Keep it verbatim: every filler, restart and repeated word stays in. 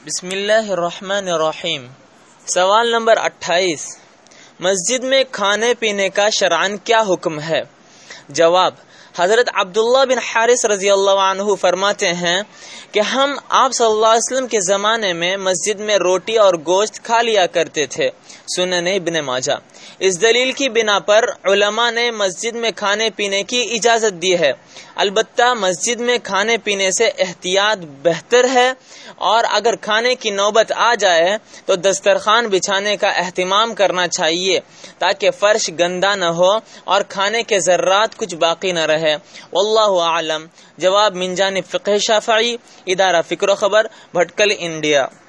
बिस्मिल्लाहिर्रहमानिर्रहीम। सवाल नंबर अट्ठाईस, मस्जिद में खाने पीने का शरअन क्या हुक्म है? जवाब, हजरत अब्दुल्लाह बिन हारिस रजी अल्लाह अन्हु फरमाते हैं कि हम आप सल्लल्लाहु अलैहि वसल्लम के ज़माने में मस्जिद में रोटी और गोश्त खा लिया करते थे। सुनन इब्न माजा। इस दलील की बिना पर उलमा ने मस्जिद में खाने पीने की इजाज़त दी है। अलबत्ता मस्जिद में खाने पीने से एहतियात बेहतर है और अगर खाने की नौबत आ जाए तो दस्तरखान बिछाने का एहतिमाम करना चाहिए ताकि फर्श गंदा न हो और खाने के ज़र्रात कुछ बाकी न रहे। वल्लाहु आलम। जवाब मिन जानिब फ़िक़्ह शाफ़िई, इदारा फ़िक्र ख़बर, भटकल, इंडिया।